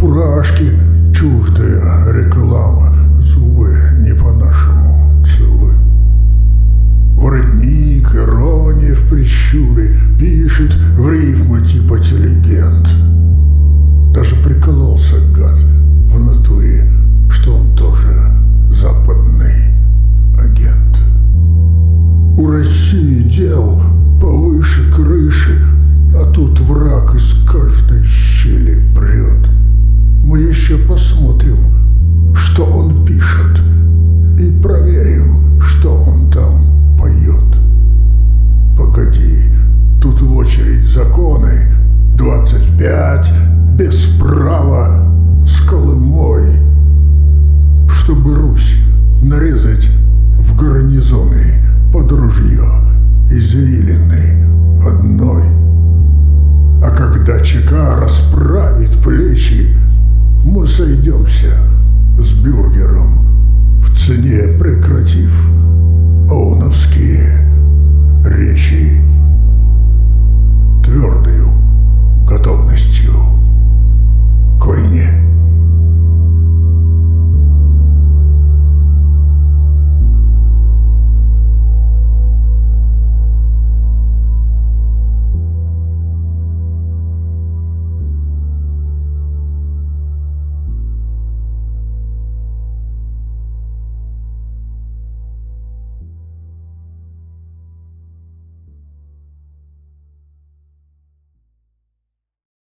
фуражки, чуждая реклама, зубы не по-нашему целуй. Воротник, ирония в прищуре, пишет в рифмы типа телегент. Даже прикололся гад в натуре, что он тоже западный агент. У России дел повыше крыши, а тут враг из каждой щели прет. Мы еще посмотрим, что он пишет, и проверим, что он там поет. Погоди, тут в очередь законы 25 без права с Колымой, чтобы Русь нарезать в гарнизоны под ружье извилины одной. А когда ЧК расправит плечи, мы сойдемся с бюргером в цене, прекратив оуновские речи.